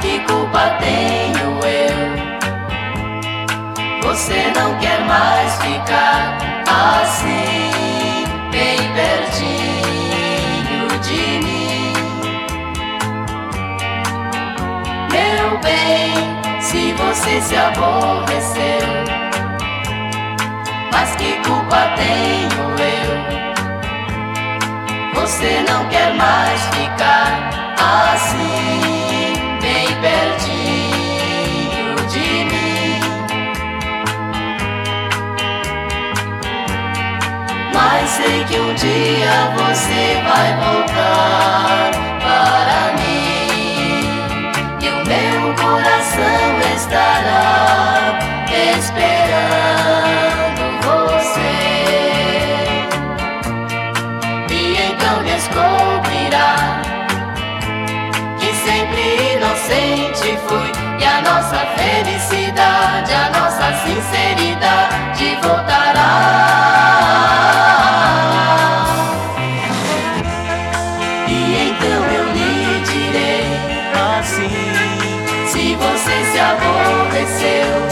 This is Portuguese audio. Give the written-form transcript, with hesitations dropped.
que culpa tenho eu? Você não quer mais ficar assim, bem pertinho de mim. Meu bem, se você se aborreceu, mas que culpa tenho eu? Você não quer mais ficar assim, bem pertinho de mim. Mas sei que um dia você vai voltar para mim, e o meu coração estará esperando você. E então descobrirá que sempre inocente fui, e a nossa felicidade, a nossa sinceridade voltará. E então eu lhe direi assim: se você se aborreceu,